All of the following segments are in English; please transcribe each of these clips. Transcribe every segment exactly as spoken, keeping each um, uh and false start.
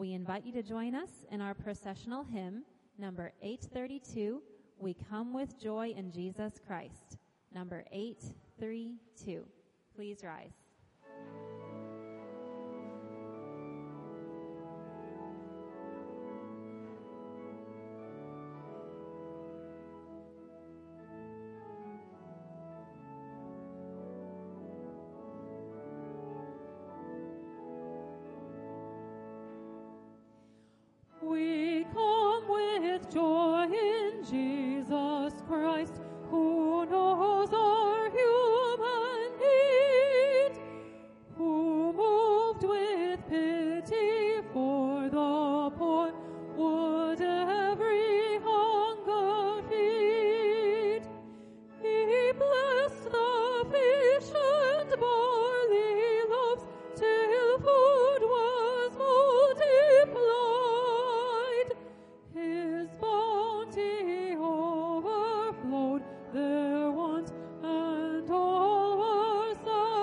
We invite you to join us in our processional hymn, number eight thirty-two, We Come with Joy in Jesus Christ. Number eight thirty-two. Please rise. We come with joy in Jesus Christ, who knows our human need, who moved with pity for the poor, would every hunger feed. He blessed the fish and barley loaves till food was multiplied. His bounty overflowed their want, and all were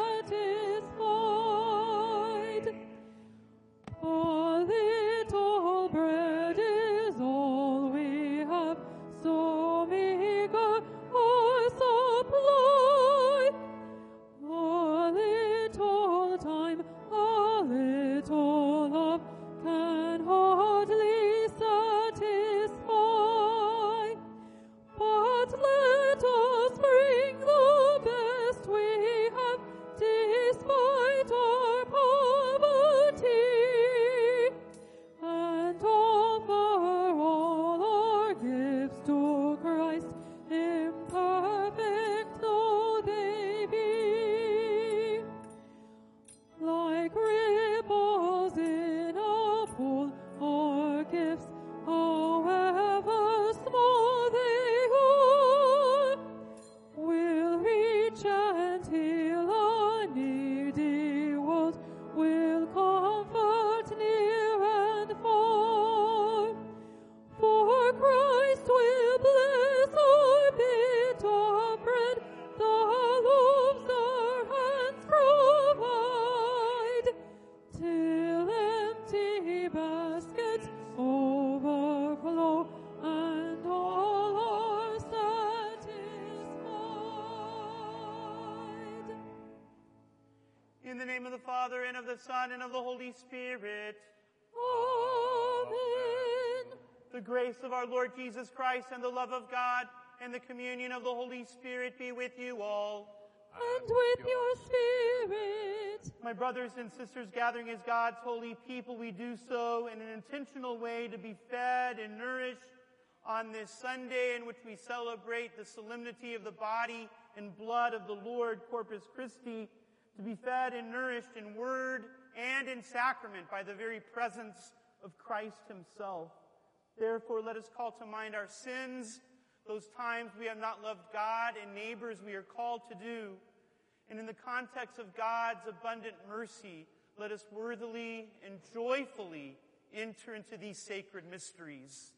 satisfied. A little bread is all we have, so meager our supply. A little time, a little love can hardly satisfy. But let us bring the best we have, despite our poverty, and offer all our gifts to Christ, imperfect though they be. Like ripples in a pool, our gifts, however small they are, will reach and heal a needy world, will comfort near and far. For Christ will bless our bit of bread, the loaves our hands provide, till empty baskets overflow, and all are satisfied. In the name of the Father, and of the Son, and of the Holy Spirit. Amen. The grace of our Lord Jesus Christ, and the love of God, and the communion of the Holy Spirit be with you all. And with your spirit. My brothers and sisters, gathering as God's holy people, we do so in an intentional way to be fed and nourished on this Sunday in which we celebrate the solemnity of the body and blood of the Lord, Corpus Christi, to be fed and nourished in word and in sacrament by the very presence of Christ himself. Therefore, let us call to mind our sins, those times we have not loved God and neighbors we are called to do. And in the context of God's abundant mercy, let us worthily and joyfully enter into these sacred mysteries.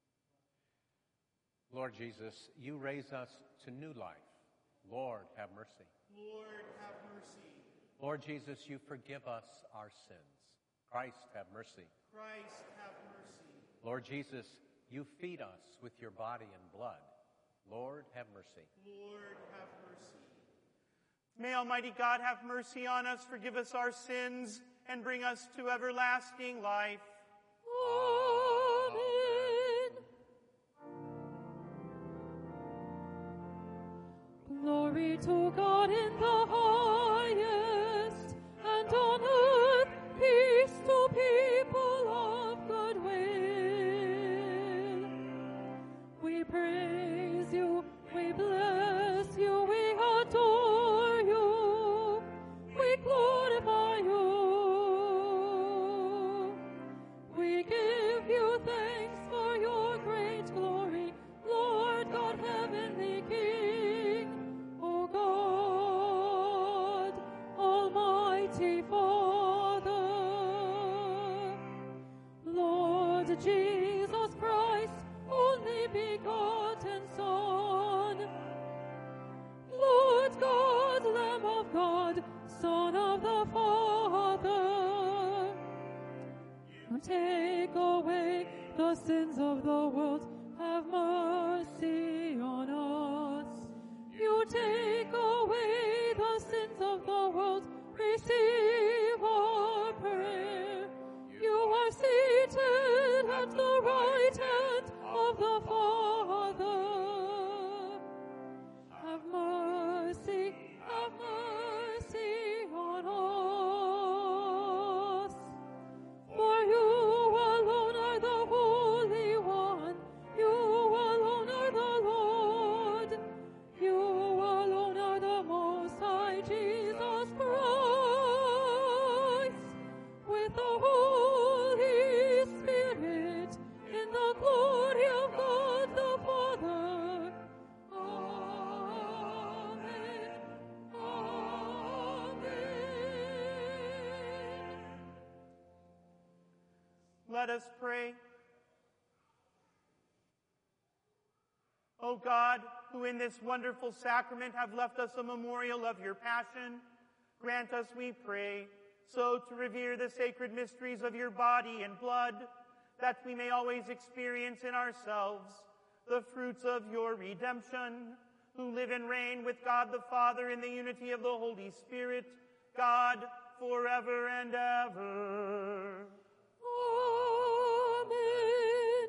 Lord Jesus, you raise us to new life. Lord, have mercy. Lord, have mercy. Lord Jesus, you forgive us our sins. Christ, have mercy. Christ, have mercy. Lord Jesus, you feed us with your body and blood. Lord, have mercy. Lord, have mercy. May Almighty God have mercy on us, forgive us our sins, and bring us to everlasting life. Amen. Glory to God in the highest, and on earth peace to people of good will. We praise you, we bless you, we adore you, we glorify you. We give you thanks for your great glory, Lord God, heavenly King, O God, Almighty Father, Lord Jesus Christ, only begotten Son, Lord God, Lamb of God, Son of the Father. You Take away the sins of the world, have mercy on us. You take away the sins of the world, receive our prayer. You are seated at the right hand of the Father. Have mercy, have mercy on us. For you alone are the Holy One. You alone are the Lord. You alone are the Most High, Jesus Christ, with the Holy Spirit, in the glory of God the Father. Amen. Amen. Let us pray. O God, who in this wonderful sacrament have left us a memorial of your passion, grant us, we pray, so to revere the sacred mysteries of your body and blood, that we may always experience in ourselves the fruits of your redemption, who live and reign with God the Father in the unity of the Holy Spirit, God, forever and ever. Amen.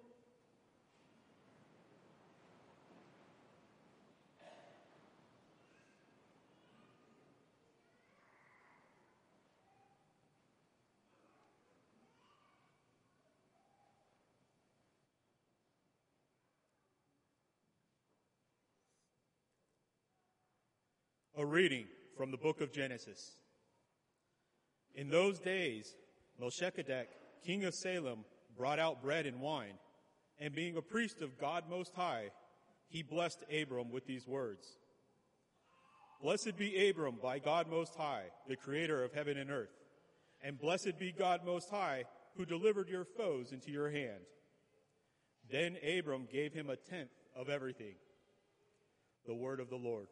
A reading from the book of Genesis. In those days, Melchizedek, king of Salem, brought out bread and wine, and being a priest of God Most High, he blessed Abram with these words. Blessed be Abram by God Most High, the creator of heaven and earth, and blessed be God Most High, who delivered your foes into your hand. Then Abram gave him a tenth of everything. The word of the Lord.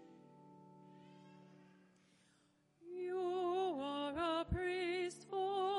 You are a priest for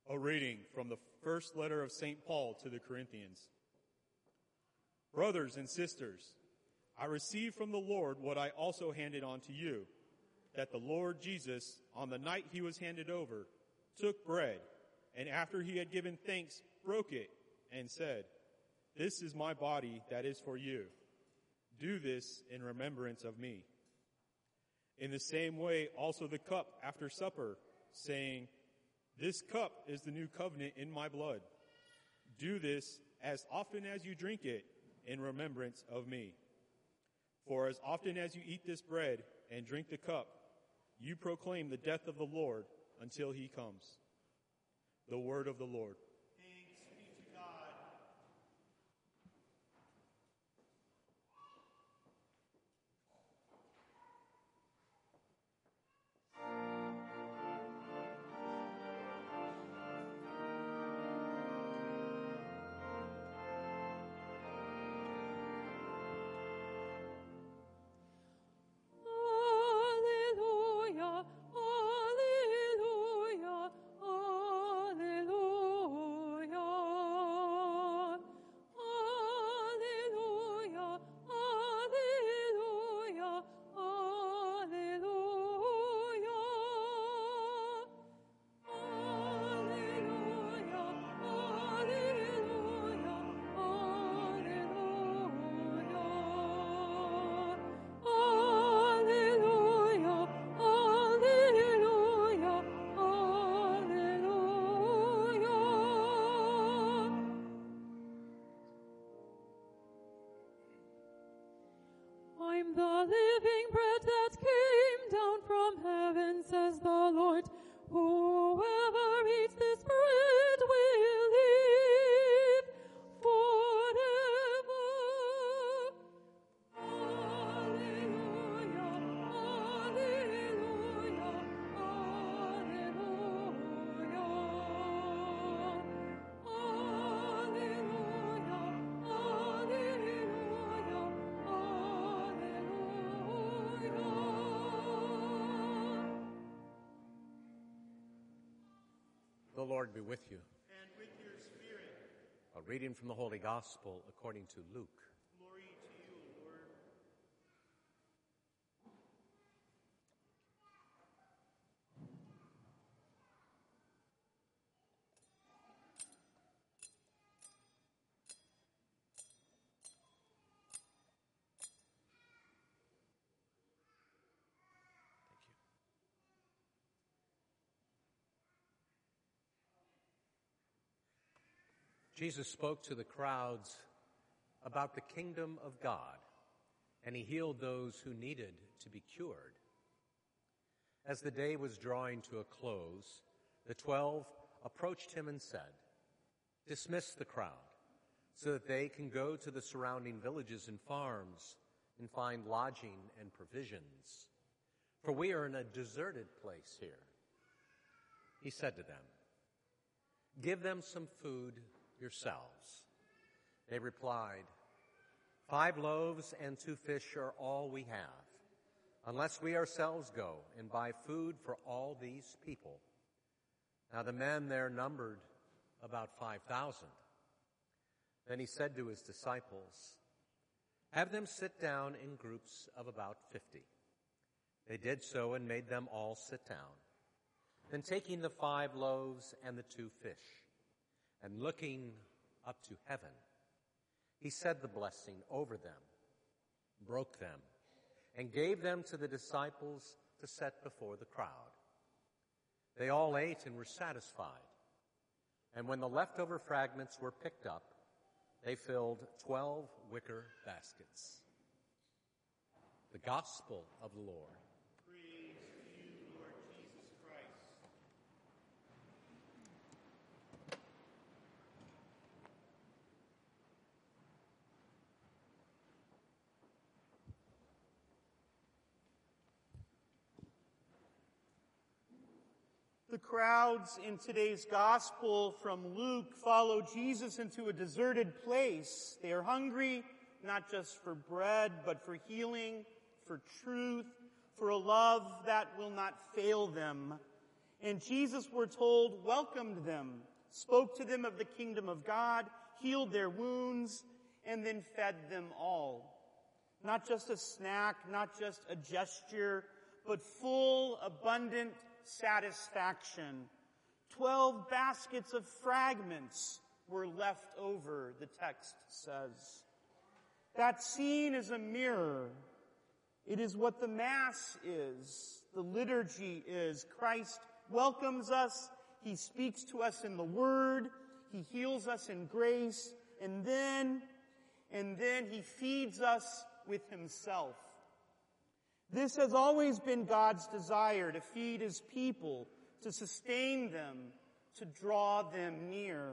A reading from the first letter of Saint Paul to the Corinthians. Brothers and sisters, I received from the Lord what I also handed on to you, that the Lord Jesus, on the night he was handed over, took bread, and after he had given thanks, broke it, and said, "This is my body that is for you. Do this in remembrance of me." In the same way also the cup after supper, saying, "This cup is the new covenant in my blood. Do this as often as you drink it in remembrance of me. For as often as you eat this bread and drink the cup, you proclaim the death of the Lord until he comes." The word of the Lord. Thanks be to God. Alleluia, alleluia, alleluia. Alleluia, alleluia, alleluia. Alleluia, alleluia, alleluia. Alleluia, alleluia, alleluia. I'm the living bread that came down from heaven, says the Lord. Whoever eats this bread will live forever. Alleluia, alleluia, alleluia. Alleluia, alleluia, alleluia. The Lord be with you. And with your spirit, A reading from the Holy Gospel according to Luke. glory to you, Lord. Jesus spoke to the crowds about the kingdom of God, and he healed those who needed to be cured. As the day was drawing to a close, the twelve approached him and said, "Dismiss the crowd, so that they can go to the surrounding villages and farms and find lodging and provisions, for we are in a deserted place here." He said to them, "Give them some food yourselves." They replied, "Five loaves and two fish are all we have, unless we ourselves go and buy food for all these people." Now the men there numbered about five thousand. Then he said to his disciples, "Have them sit down in groups of about fifty." They did so and made them all sit down. Then taking the five loaves and the two fish, and looking up to heaven, he said the blessing over them, broke them, and gave them to the disciples to set before the crowd. They all ate and were satisfied. And when the leftover fragments were picked up, they filled twelve wicker baskets. The Gospel of the Lord. Praise to you, Lord Jesus Christ. The crowds in today's gospel from Luke follow Jesus into a deserted place. They are hungry, not just for bread, but for healing, for truth, for a love that will not fail them. And Jesus, we're told, welcomed them, spoke to them of the kingdom of God, healed their wounds, and then fed them all. Not just a snack, not just a gesture, but full, abundant satisfaction. Twelve baskets of fragments were left over, the text says. That scene is a mirror. It is what the Mass is, the liturgy is. Christ welcomes us. He speaks to us in the Word. He heals us in grace. And then, and then He feeds us with Himself. This has always been God's desire, to feed His people, to sustain them, to draw them near.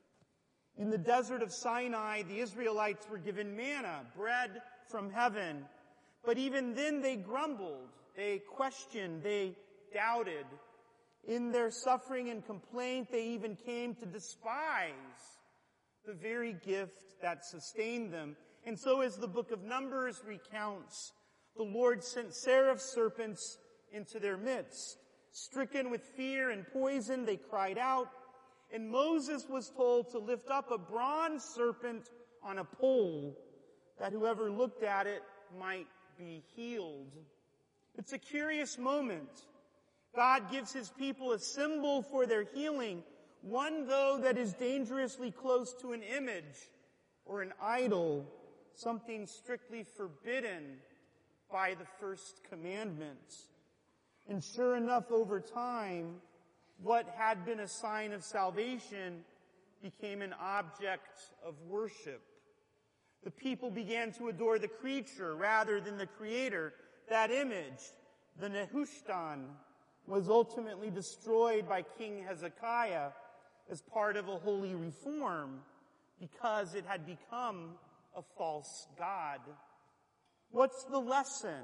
In the desert of Sinai, the Israelites were given manna, bread from heaven. But even then they grumbled, they questioned, they doubted. In their suffering and complaint, they even came to despise the very gift that sustained them. And so, as the book of Numbers recounts, the Lord sent seraph serpents into their midst. Stricken with fear and poison, they cried out, and Moses was told to lift up a bronze serpent on a pole, that whoever looked at it might be healed. It's a curious moment. God gives His people a symbol for their healing, one, though, that is dangerously close to an image or an idol, something strictly forbidden by the first commandment. And sure enough, over time, what had been a sign of salvation became an object of worship. The people began to adore the creature rather than the Creator. That image, the Nehushtan, was ultimately destroyed by King Hezekiah as part of a holy reform because it had become a false god. What's the lesson?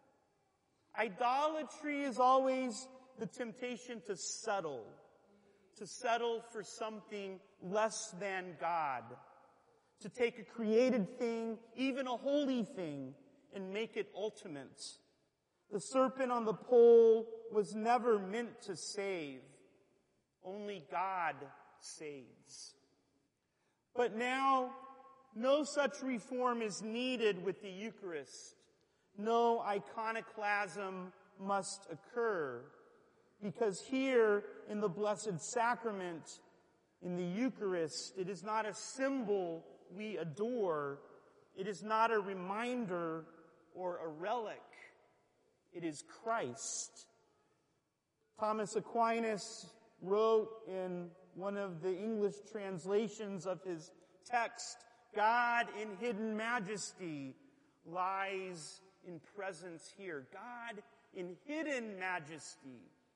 Idolatry is always the temptation to settle, to settle for something less than God, to take a created thing, even a holy thing, and make it ultimate. The serpent on the pole was never meant to save. Only God saves. But now, no such reform is needed with the Eucharist. No iconoclasm must occur, because here in the Blessed Sacrament, in the Eucharist, it is not a symbol we adore. It is not a reminder or a relic. It is Christ. Thomas Aquinas wrote in one of the English translations of his text, God in hidden majesty lies in presence here. God in hidden majesty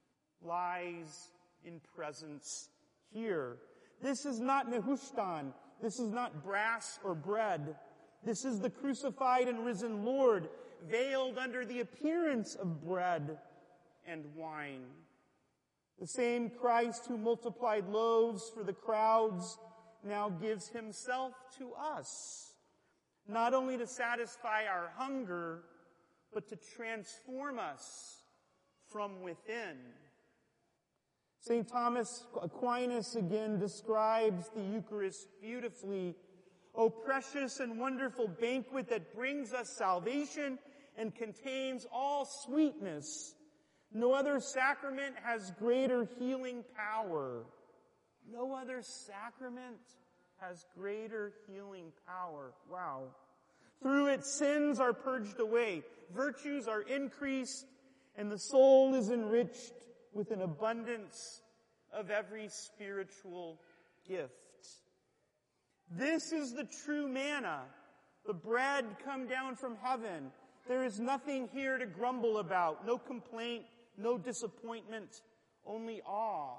lies in presence here. This is not Nehushtan. This is not brass or bread. This is the crucified and risen Lord, veiled under the appearance of bread and wine. The same Christ who multiplied loaves for the crowds now gives Himself to us, not only to satisfy our hunger, but to transform us from within. Saint Thomas Aquinas again describes the Eucharist beautifully. O precious and wonderful banquet that brings us salvation and contains all sweetness. No other sacrament has greater healing power. No other sacrament has greater healing power. Wow. Through it, sins are purged away, virtues are increased, and the soul is enriched with an abundance of every spiritual gift. This is the true manna, the bread come down from heaven. There is nothing here to grumble about, no complaint, no disappointment, only awe,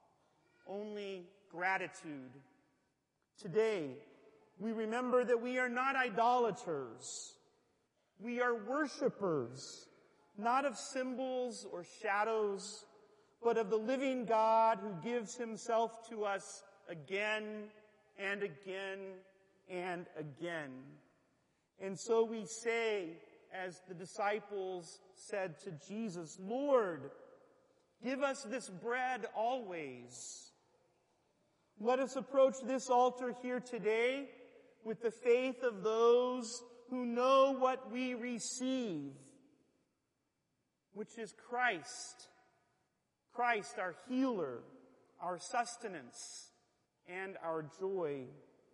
only gratitude. Today, we remember that we are not idolaters. We are worshipers, not of symbols or shadows, but of the living God who gives Himself to us again and again and again. And so we say, as the disciples said to Jesus, Lord, Give us this bread always. Let us approach this altar here today with the faith of those who know what we receive, which is Christ. Christ, our healer, our sustenance, and our joy.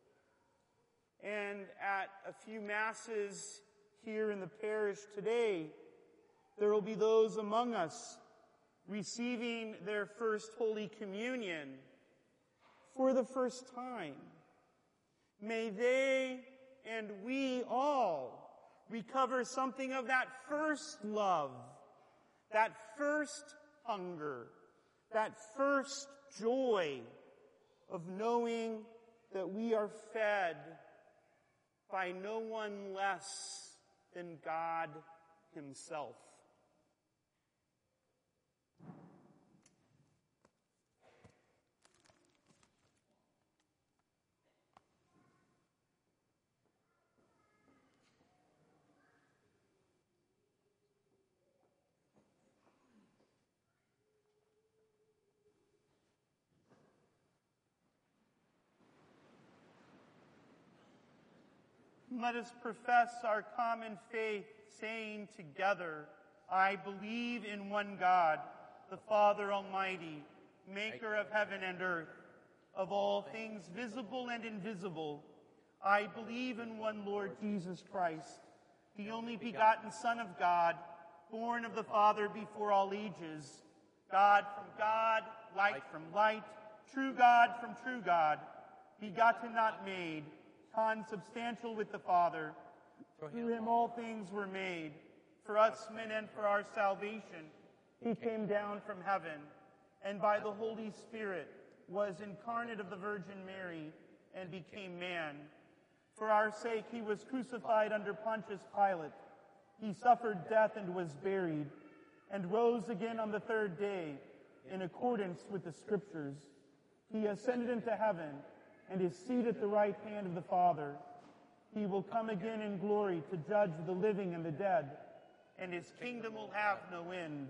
And at a few masses here in the parish today, there will be those among us receiving their first Holy Communion for the first time. May they and we all recover something of that first love, that first hunger, that first joy of knowing that we are fed by no one less than God Himself. Let us profess our common faith, saying together, I believe in one God, the Father Almighty, maker of heaven and earth, of all things visible and invisible. I believe in one Lord Jesus Christ, the only begotten Son of God, born of the Father before all ages, God from God, light from light, true God from true God, begotten, not made, consubstantial with the Father. Through him all things were made. For us men and for our salvation, he came down from heaven, and by the Holy Spirit was incarnate of the Virgin Mary and became man. For our sake he was crucified under Pontius Pilate. He suffered death and was buried, and rose again on the third day in accordance with the Scriptures. He ascended into heaven and is seated at the right hand of the Father. He will come again in glory to judge the living and the dead, and his kingdom will have no end.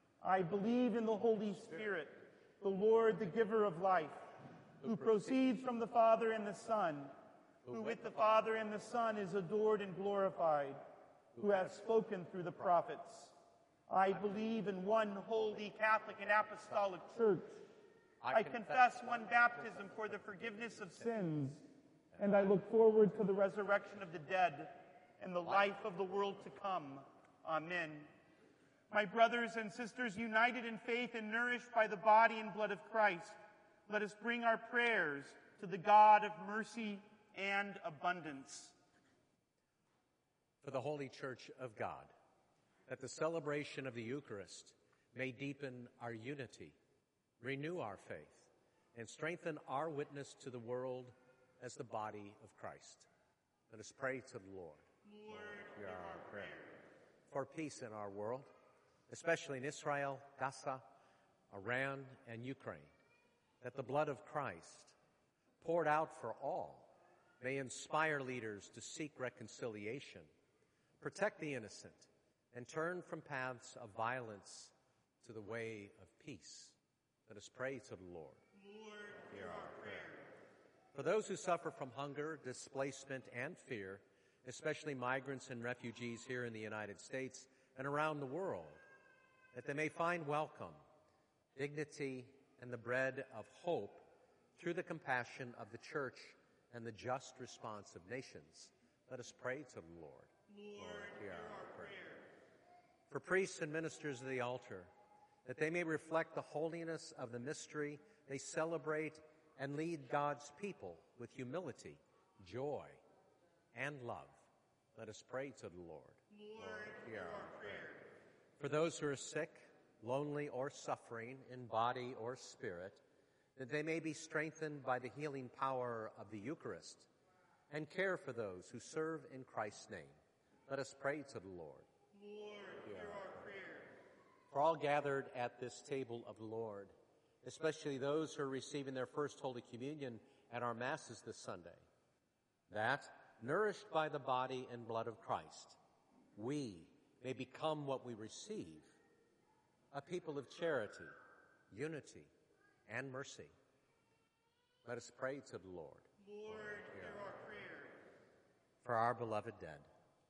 I believe in the Holy Spirit, the Lord, the giver of life, who proceeds from the Father and the Son, who with the Father and the Son is adored and glorified, who has spoken through the prophets. I believe in one holy Catholic and apostolic church. I confess one baptism for the forgiveness of sins, and I look forward to the resurrection of the dead and the life of the world to come. Amen. My brothers and sisters, united in faith and nourished by the body and blood of Christ, let us bring our prayers to the God of mercy and abundance. For the Holy Church of God, that the celebration of the Eucharist may deepen our unity, renew our faith, and strengthen our witness to the world as the body of Christ. Let us pray to the Lord. Lord, hear our prayer. For peace in our world, especially in Israel, Gaza, Iran, and Ukraine, that the blood of Christ, poured out for all, may inspire leaders to seek reconciliation, protect the innocent, and turn from paths of violence to the way of peace. Let us pray to the Lord. Lord, hear our prayer. For those who suffer from hunger, displacement, and fear, especially migrants and refugees here in the United States and around the world, that they may find welcome, dignity, and the bread of hope through the compassion of the Church and the just response of nations. Let us pray to the Lord. Lord, hear our prayer. For priests and ministers of the altar, that they may reflect the holiness of the mystery they celebrate and lead God's people with humility, joy, and love. Let us pray to the Lord. Lord, hear our prayer. For those who are sick, lonely, or suffering in body or spirit, that they may be strengthened by the healing power of the Eucharist, and care for those who serve in Christ's name. Let us pray to the Lord. Lord, hear our prayer. For all gathered at this table of the Lord, especially those who are receiving their first Holy Communion at our Masses this Sunday, that, nourished by the body and blood of Christ, we may become what we receive. a people of charity, unity, and mercy. Let us pray to the Lord. Lord, hear our prayer. For our beloved dead.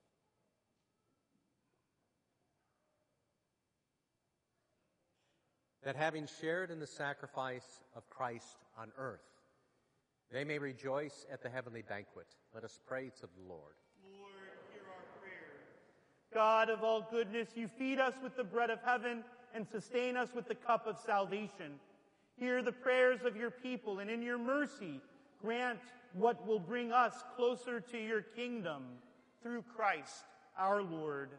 That having shared in the sacrifice of Christ on earth, they may rejoice at the heavenly banquet. Let us pray to the Lord. Lord, hear our prayer. God of all goodness, you feed us with the bread of heaven and sustain us with the cup of salvation. Hear the prayers of your people, and in your mercy, grant what will bring us closer to your kingdom through Christ our Lord.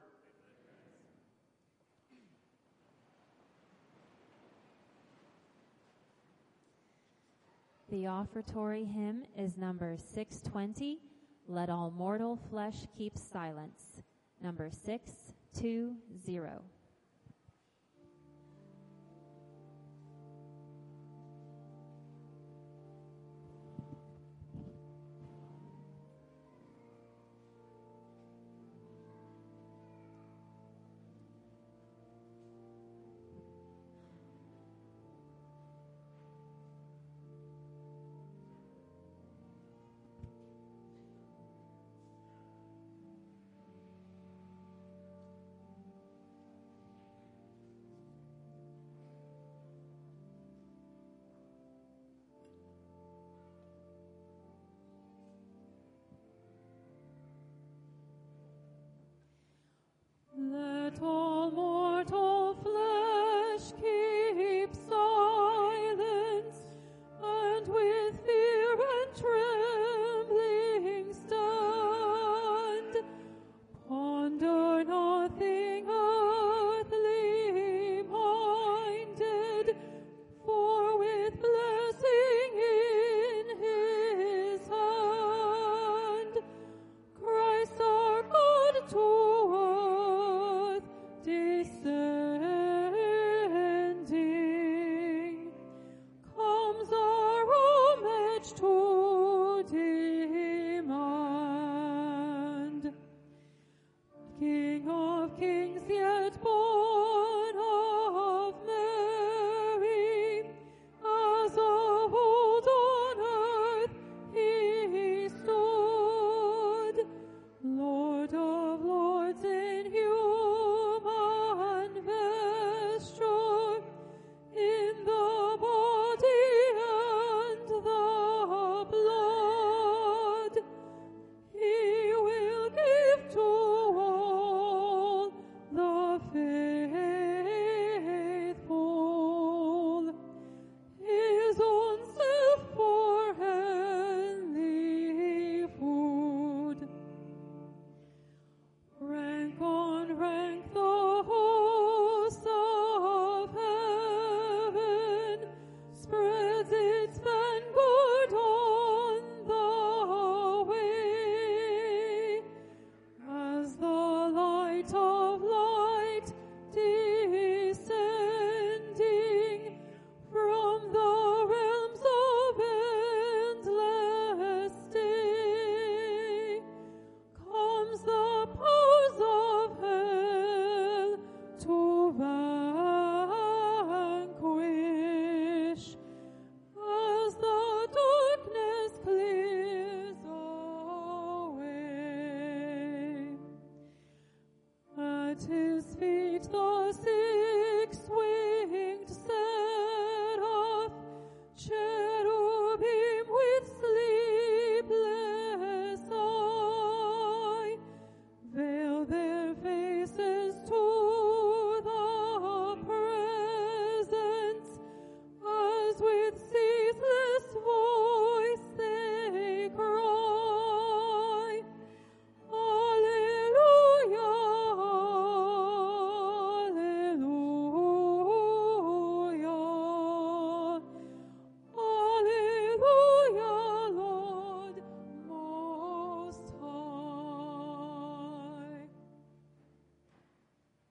The offertory hymn is number six twenty, Let All Mortal Flesh Keep Silence, number six two zero. Let all mortal flesh keep silence, and with fear and trembling stand. Ponder nothing earthly minded, for with blessing in his hand, Christ our God to descending, comes our homage to demand. King of kings, yet born of Mary, as of old on earth he stood, Lord of lords in human vesture, in the body and the blood, he will give to all the faithful his own self for heavenly food. Rank on rank the host of heaven spreads its vanguard on the way, as the light of light descending from the realms of endless day, comes the powers of hell to vanquish, as the darkness clears away. At his feet the six-winged seraph, cherubim with sleepless eye, veil their faces to the presence, as with ceaseless voice they cry, Alleluia, Alleluia, Alleluia, Lord Most High.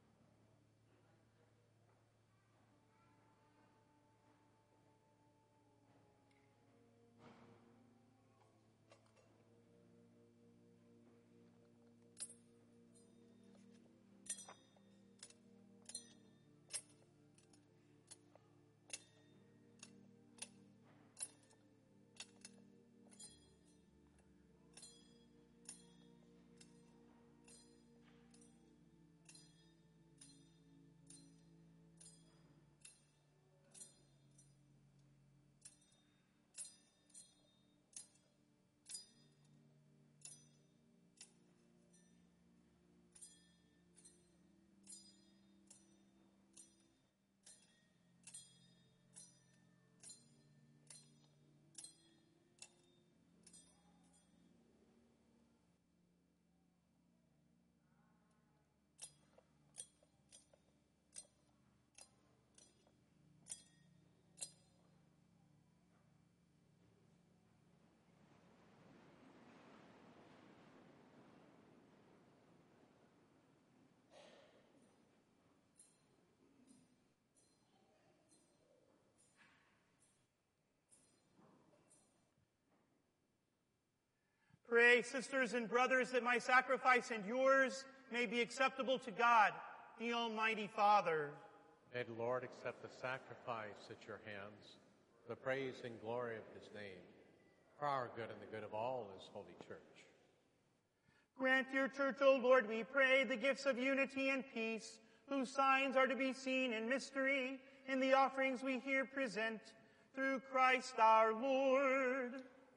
Pray, sisters and brothers, that my sacrifice and yours may be acceptable to God, the Almighty Father. May the Lord accept the sacrifice at your hands, the praise and glory of his name, for our good and the good of all his holy church. Grant your church, O Lord, we pray, the gifts of unity and peace, whose signs are to be seen in mystery in the offerings we here present, through Christ our Lord.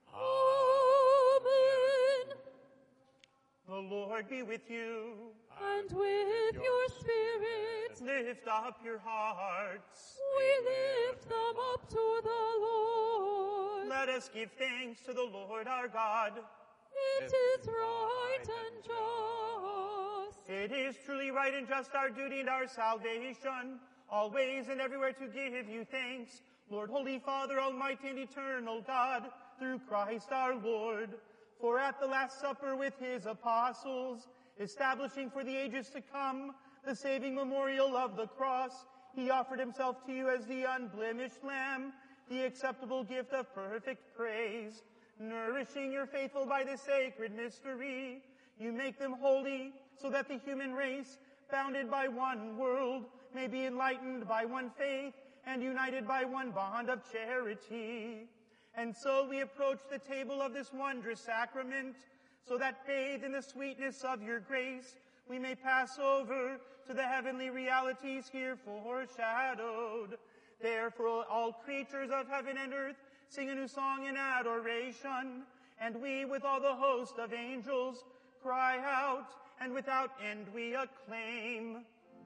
Amen. The Lord be with you. And with your spirit, Lift up your hearts. we lift them up to the Lord. Let us give thanks to the Lord our God. It is right and just. It is truly right and just, our duty and our salvation, always and everywhere to give you thanks, Lord, Holy Father, Almighty and eternal God, through Christ our Lord. For at the Last Supper with his apostles, establishing for the ages to come the saving memorial of the cross, he offered himself to you as the unblemished Lamb, the acceptable gift of perfect praise. Nourishing your faithful by this sacred mystery, you make them holy, so that the human race, bounded by one world, may be enlightened by one faith and united by one bond of charity. And so we approach the table of this wondrous sacrament, so that bathed in the sweetness of your grace, we may pass over to the heavenly realities here foreshadowed. Therefore all creatures of heaven and earth sing a new song in adoration, and we with all the host of angels cry out, and without end we acclaim.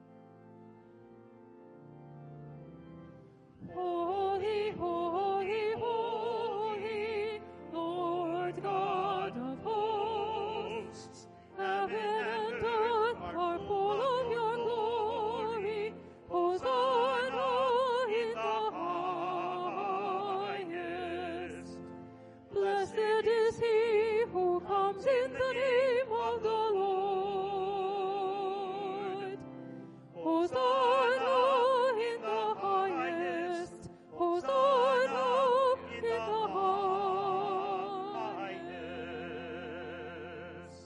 Holy, holy, holy, Lord God of hosts, heaven and earth are full of your glory. Hosanna in the highest. Blessed is he who comes in the name of the Lord. Hosanna in the highest. Hosanna in the highest.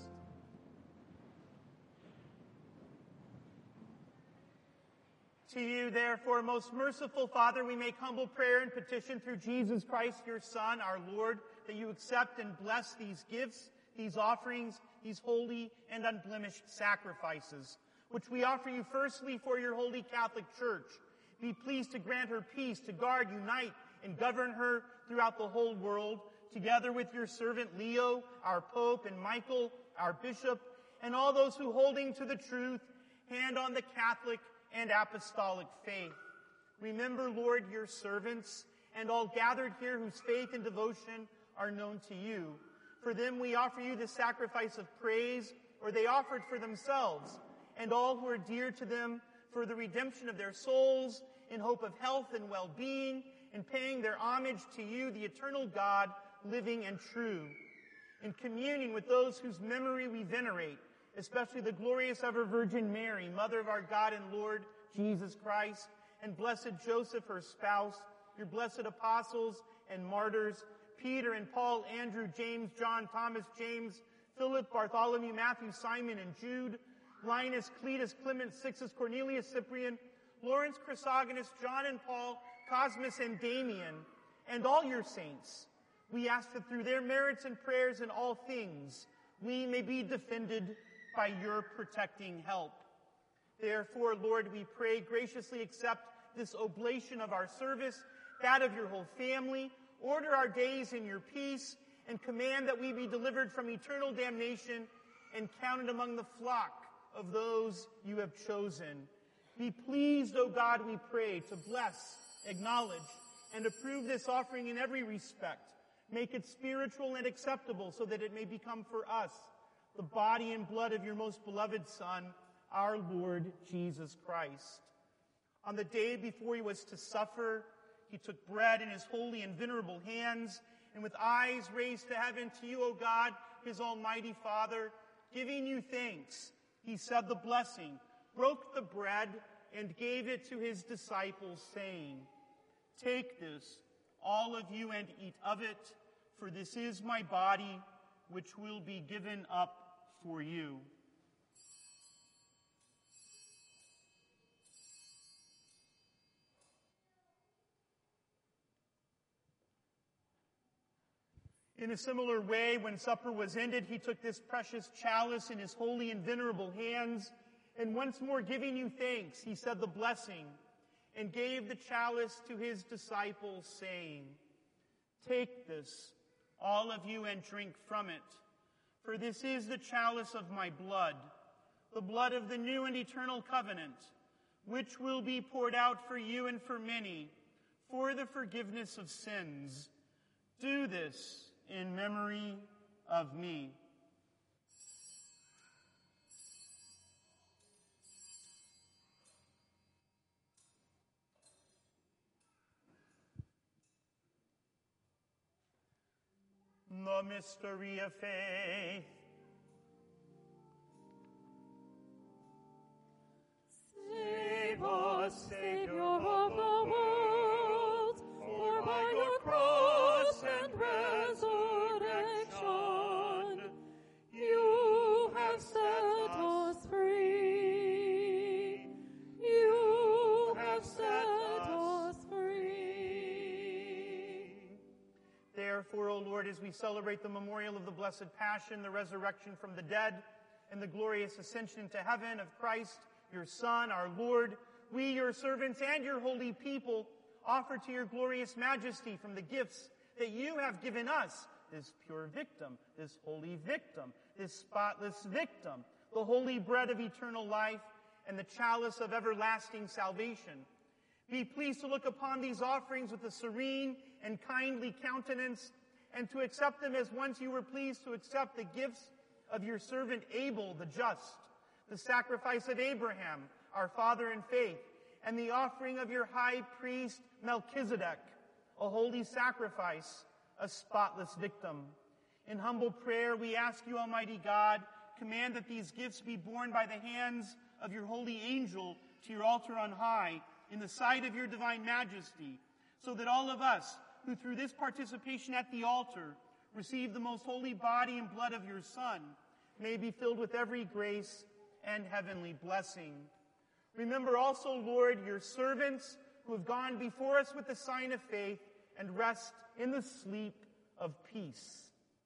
To you, therefore, most merciful Father, we make humble prayer and petition through Jesus Christ, your Son, our Lord, that you accept and bless these gifts, these offerings, these holy and unblemished sacrifices, which we offer you firstly for your holy Catholic Church. Be pleased to grant her peace, to guard, unite, and govern her throughout the whole world, together with your servant Leo, our Pope, and Michael, our Bishop, and all those who, holding to the truth, hand on the Catholic and apostolic faith. Remember, Lord, your servants, and all gathered here whose faith and devotion are known to you. For them we offer you the sacrifice of praise, or they offered for themselves, and all who are dear to them for the redemption of their souls, in hope of health and well-being, and paying their homage to you, the eternal God, living and true. In communion with those whose memory we venerate, especially the glorious ever Virgin Mary, Mother of our God and Lord Jesus Christ, and blessed Joseph, her spouse, your blessed apostles and martyrs, Peter and Paul, Andrew, James, John, Thomas, James, Philip, Bartholomew, Matthew, Simon, and Jude, Linus, Cletus, Clement, Sixtus, Cornelius, Cyprian, Lawrence, Chrysogonus, John and Paul, Cosmas and Damian, and all your saints. We ask that through their merits and prayers in all things, we may be defended by your protecting help. Therefore, Lord, we pray, graciously accept this oblation of our service, that of your whole family. Order our days in your peace, and command that we be delivered from eternal damnation and counted among the flock of those you have chosen. Be pleased, O God, we pray, to bless, acknowledge, and approve this offering in every respect. Make it spiritual and acceptable, so that it may become for us the body and blood of your most beloved Son, our Lord Jesus Christ. On the day before he was to suffer, he took bread in his holy and venerable hands, and with eyes raised to heaven to you, O God, his almighty Father, giving you thanks, he said the blessing, broke the bread, and gave it to his disciples, saying, "Take this, all of you, and eat of it, for this is my body, which will be given up for you. In a similar way, when supper was ended, he took this precious chalice in his holy and venerable hands, and once more giving you thanks, he said the blessing, and gave the chalice to his disciples, saying, "Take this, all of you, and drink from it, for this is the chalice of my blood, the blood of the new and eternal covenant, which will be poured out for you and for many, for the forgiveness of sins. Do this in memory of me." The mystery of faith. Save us, Savior of the world, for by your cross and resurrection, you have set us free. You have set us free. Therefore, O Lord, as we celebrate the memorial of the blessed Passion, the resurrection from the dead, and the glorious ascension into heaven of Christ, your Son, our Lord, we, your servants and your holy people, offer to your glorious majesty from the gifts that you have given us, this pure victim, this holy victim, this spotless victim, the holy bread of eternal life, and the chalice of everlasting salvation. Be pleased to look upon these offerings with a serene and kindly countenance, and to accept them as once you were pleased to accept the gifts of your servant Abel the just, the sacrifice of Abraham, our father in faith, and the offering of your high priest Melchizedek, a holy sacrifice, a spotless victim. In humble prayer, we ask you, Almighty God, command that these gifts be borne by the hands of your holy angel to your altar on high, in the sight of your divine majesty, so that all of us who through this participation at the altar receive the most holy body and blood of your Son may be filled with every grace and heavenly blessing. Remember also, Lord, your servants who have gone before us with the sign of faith, and rest in the sleep of peace.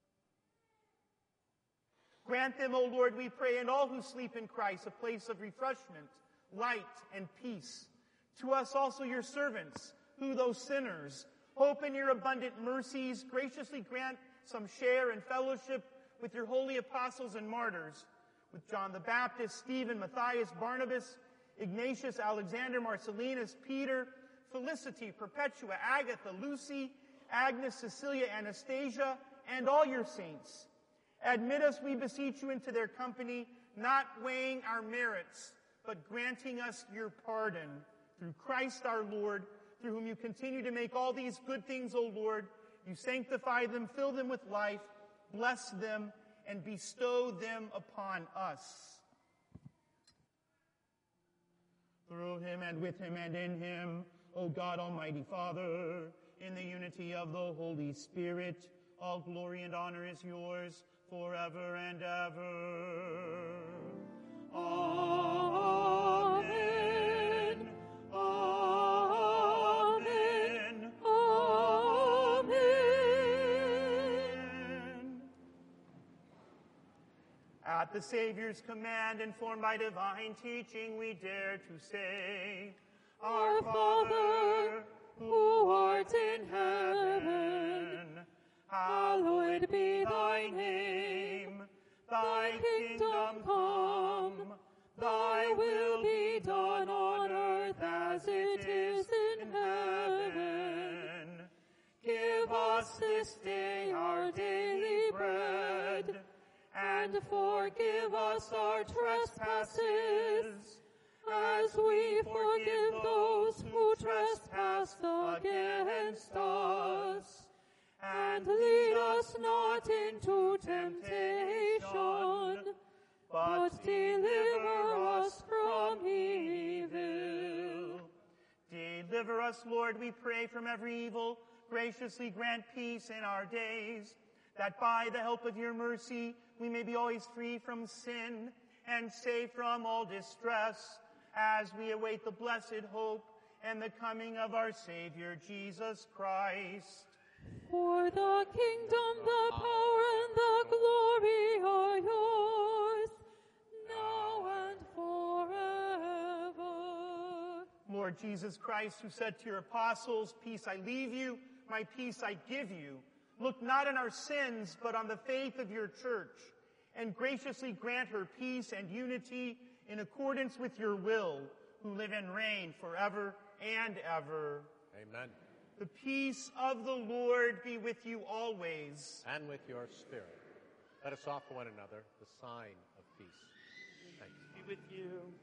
Grant them, O Lord, we pray, and all who sleep in Christ, a place of refreshment, light, and peace. To us also, your servants, who, though sinners, hope in your abundant mercies, graciously grant some share and fellowship with your holy apostles and martyrs, with John the Baptist, Stephen, Matthias, Barnabas, Ignatius, Alexander, Marcellinus, Peter, Felicity, Perpetua, Agatha, Lucy, Agnes, Cecilia, Anastasia, and all your saints. Admit us, we beseech you, into their company, not weighing our merits, but granting us your pardon, through Christ our Lord, through whom you continue to make all these good things, O Lord. You sanctify them, fill them with life, bless them, and bestow them upon us. Through him and with him and in him, O God, Almighty Father, in the unity of the Holy Spirit, all glory and honor is yours forever and ever. Amen. Amen. Amen. At the Savior's command, informed by divine teaching, we dare to say, Our Father, who art in heaven, hallowed be thy name. Thy kingdom come, thy will be done on earth as it is in heaven. Give us this day our daily bread, and forgive us our trespasses, as we forgive those who trespass against us. And lead us not into temptation, but deliver us from evil. Deliver us, Lord, we pray, from every evil. Graciously grant peace in our days, that by the help of your mercy we may be always free from sin and safe from all distress, as we await the blessed hope and the coming of our Savior, Jesus Christ. For the kingdom, the power, and the glory are yours, now and forever. Lord Jesus Christ, who said to your apostles, "Peace I leave you, my peace I give you," look not on our sins, but on the faith of your church, and graciously grant her peace and unity in accordance with your will, who live and reign forever and ever. Amen. The peace of the Lord be with you always. And with your spirit. Let us offer one another the sign of peace. Thank you. Be with you.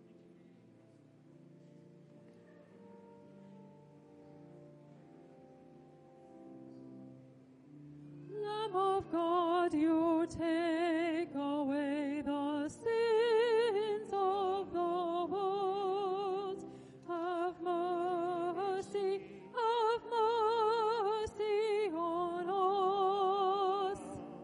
Lamb of God, you take away the sins of the world. Have mercy, have mercy on us.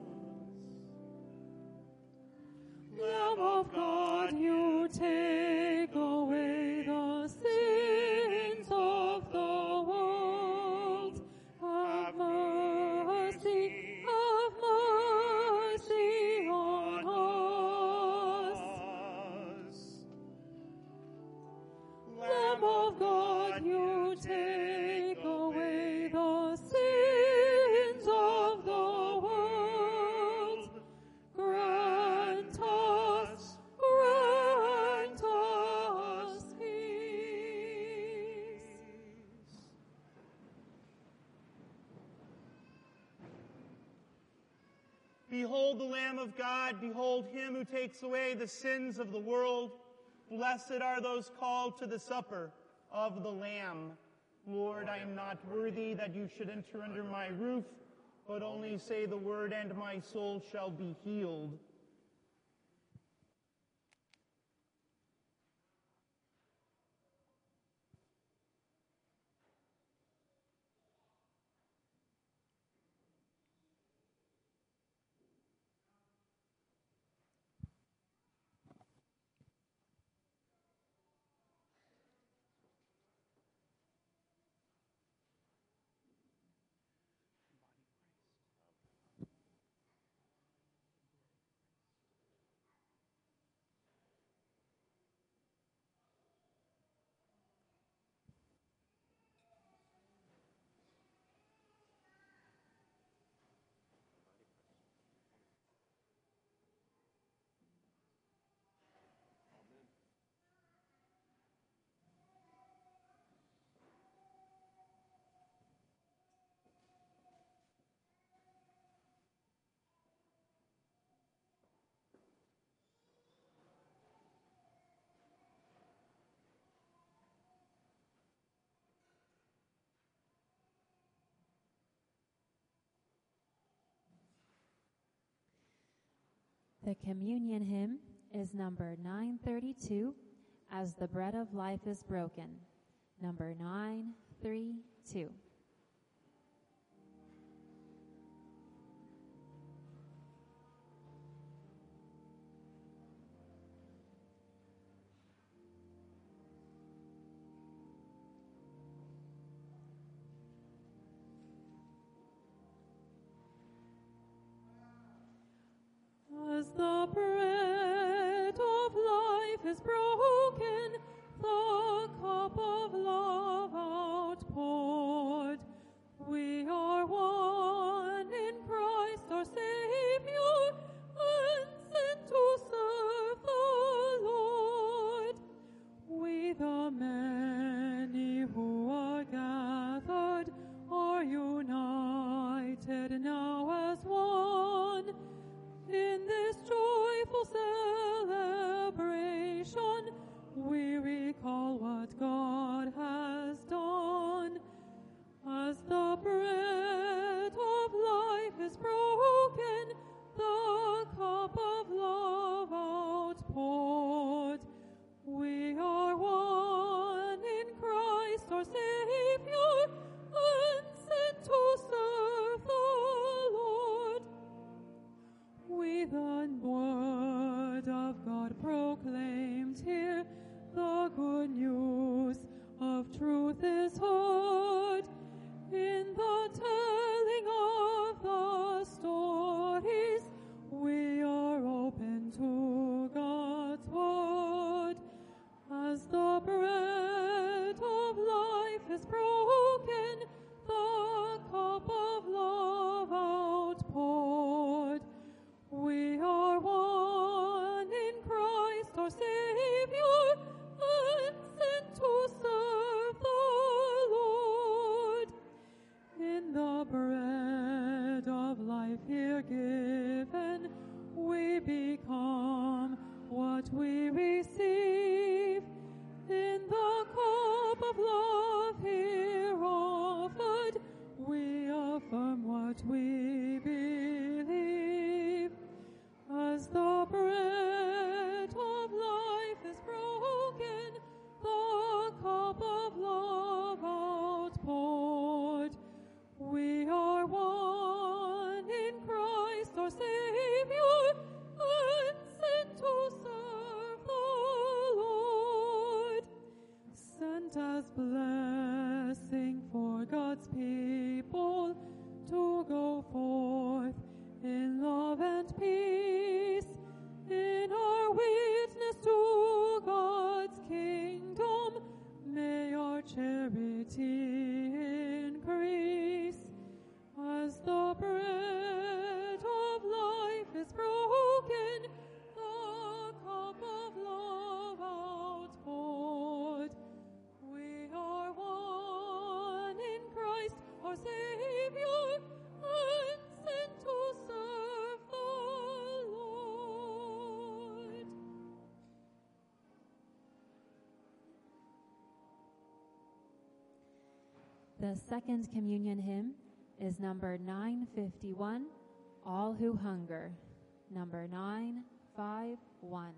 Lamb of God, you take away the sins of the world. Have mercy, have mercy on us. Lamb of God, you take away the sins of the world. Grant us, grant us peace. Behold the Lamb of God, behold him who takes away the sins of the world. Blessed are those called to the supper of the Lamb. Lord, I am not worthy that you should enter under my roof, but only say the word and my soul shall be healed. The communion hymn is number nine thirty-two, As the Bread of Life is Broken. Number nine thirty-two. As the bread of life is broken, the cup of love outpoured, we are one in Christ our Savior, and sent to serve the Lord. We the many who are gathered are united now as one. In this joyful celebration, we the good news of truth is heard in the telling of the stories. We are open to God's word. As the bread of life is broken, the cup of love outpoured, we are one in Christ our Savior, and sent to serve the Lord. In the bread of life here given, we become what we receive. In the cup of love here offered, we affirm what we believe. As the bread of life is broken, the cup of love outpoured, we are one in Christ our Savior, and sent to serve the Lord. Sent as blessing for God's people to go forth in love and peace, in our witness to God's kingdom, may our charity increase. As the bread of life is broken, the cup of love outpoured, we are one in Christ our Savior, and sent to serve the Lord. The second communion hymn is number nine fifty-one, All Who Hunger. Number nine fifty-one.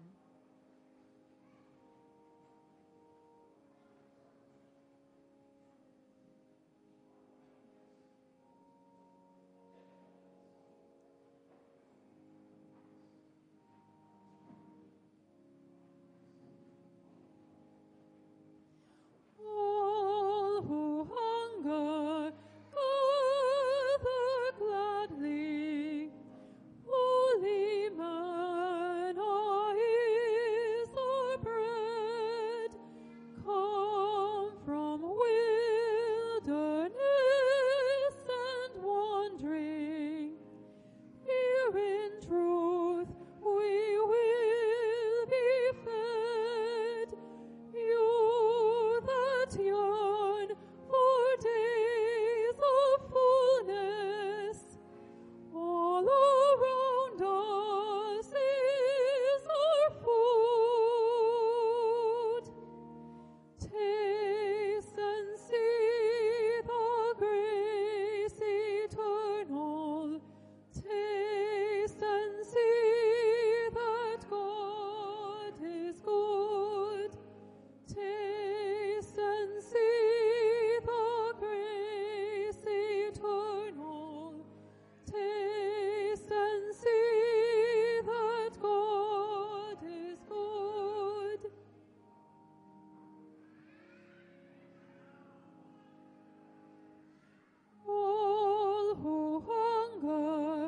All who hunger, gather gladly. Holy manna is our bread, come from wilderness and wandering. Here in truth we will be fed. You that yearn for days of fullness, all around us is our food. Taste and see the grace eternal. Taste and see that God is good. Taste and see the grace eternal. Taste and see that God is good. All who hunger,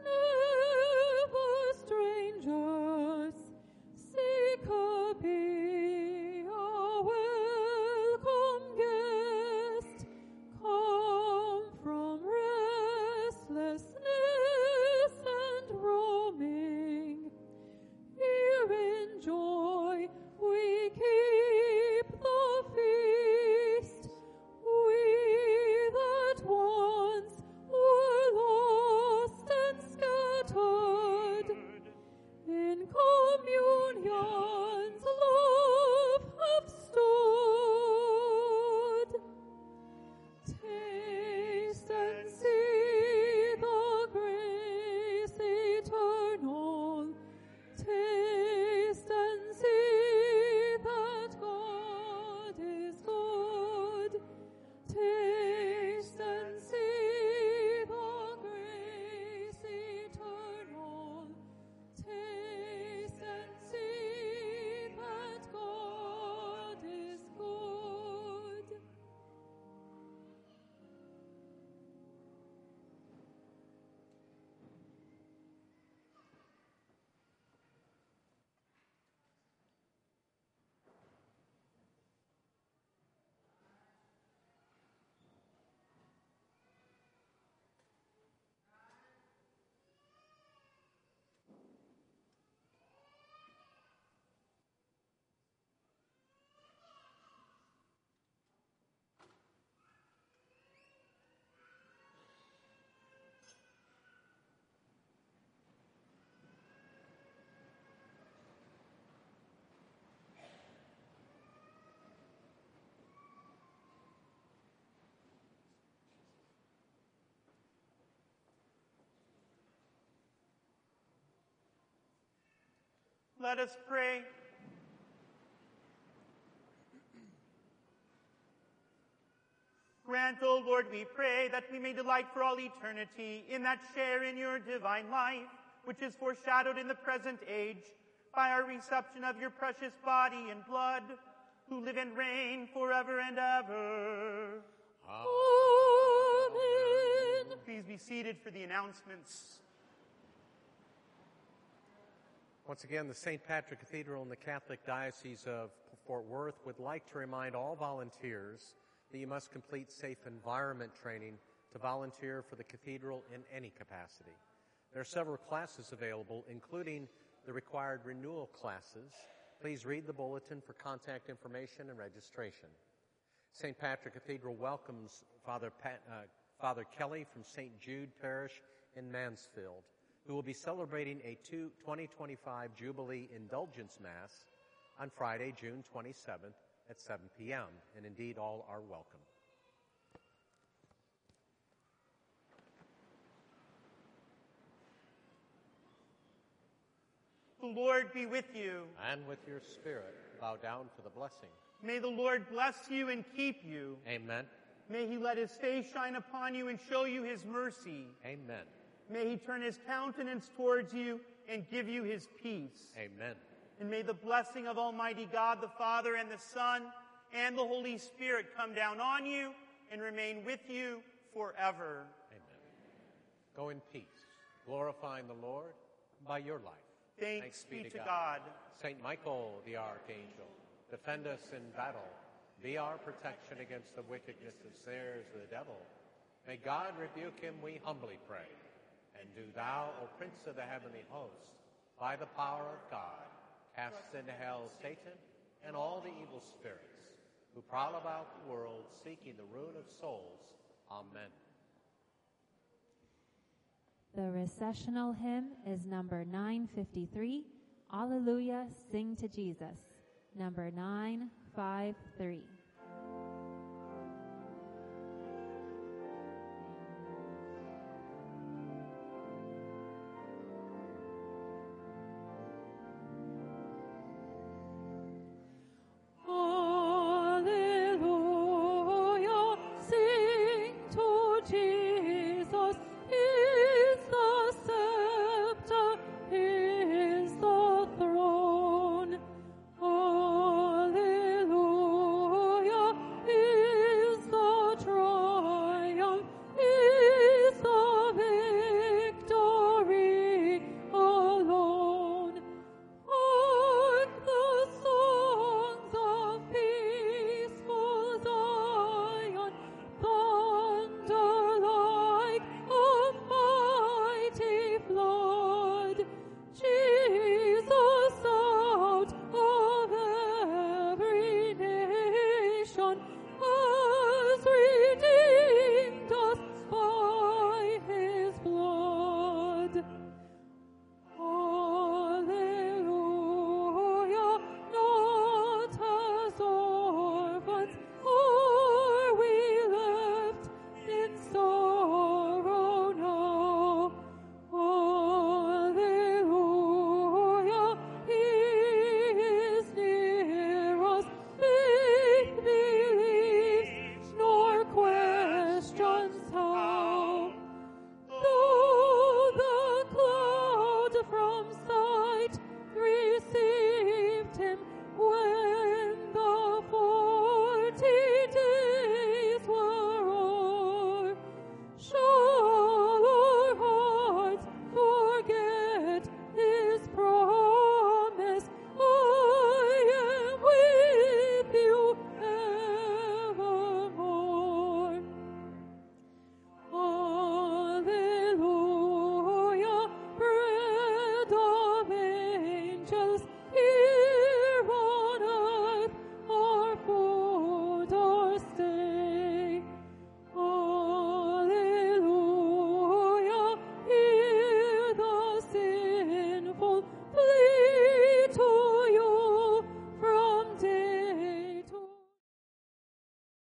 never strangers, seek a be a welcome guest. Come from restlessness and roaming. Here in joy we keep the feast. We that once were lost and scattered, in communion's love have stood. Let us pray. Grant, O Lord, we pray, that we may delight for all eternity in that share in your divine life, which is foreshadowed in the present age by our reception of your precious body and blood, who live and reign forever and ever. Amen. Please be seated for the announcements. Once again, the Saint Patrick Cathedral in the Catholic Diocese of Fort Worth would like to remind all volunteers that you must complete safe environment training to volunteer for the cathedral in any capacity. There are several classes available, including the required renewal classes. Please read the bulletin for contact information and registration. Saint Patrick Cathedral welcomes Father, Pat, uh, Father Kelly from Saint Jude Parish in Mansfield, who will be celebrating a twenty twenty-five Jubilee Indulgence Mass on Friday, June twenty-seventh at seven p.m., and indeed all are welcome. The Lord be with you. And with your spirit, bow down for the blessing. May the Lord bless you and keep you. Amen. May he let his face shine upon you and show you his mercy. Amen. May he turn his countenance towards you and give you his peace. Amen. And may the blessing of Almighty God, the Father and the Son and the Holy Spirit come down on you and remain with you forever. Amen. Go in peace, glorifying the Lord by your life. Thanks, Thanks be to God. God. Saint Michael, the archangel, defend us in battle. Be our protection against the wickedness and snares of the devil. May God rebuke him, we humbly pray. And do thou, O Prince of the heavenly host, by the power of God, cast into hell Satan and all the evil spirits who prowl about the world seeking the ruin of souls. Amen. The recessional hymn is number nine fifty-three, Alleluia, Sing to Jesus, number nine fifty-three.